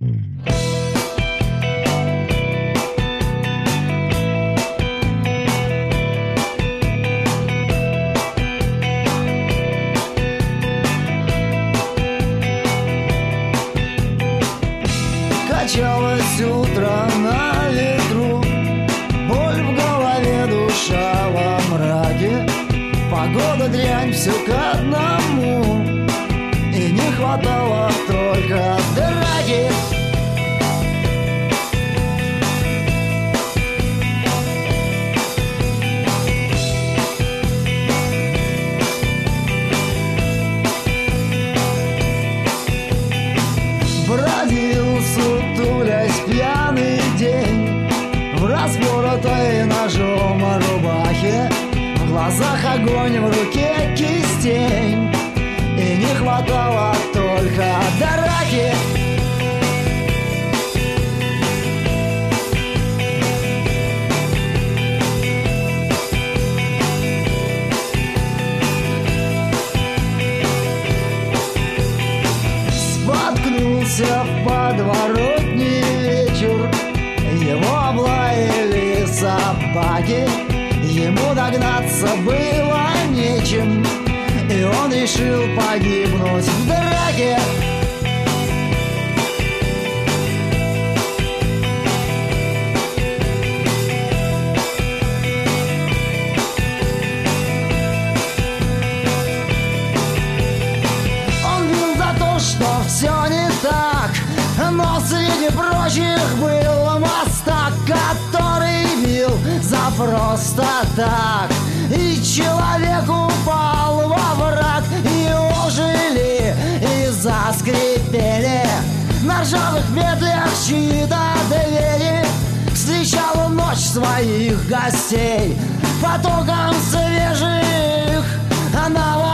Качалось утро на ветру, боль в голове, душа во мраке. Погода дрянь, все к одному, и не хватало только драки. Бродил, сутулясь, пьяный день в распоротой ножом рубахе, в глазах огонь, в руке кистень, и не хватало только драки. Споткнулся в подворотне вечер, его облаяли собаки, ему догнаться было нечем, и он решил погибнуть в драке. Он бил за то, что все не так, но среди прочих был мастак, который бил за просто так. И человек упал во враг, и ожили, и заскрипели на ржавых петлях чьи-то двери. Встречала ночь своих гостей потоком свежих наводнений.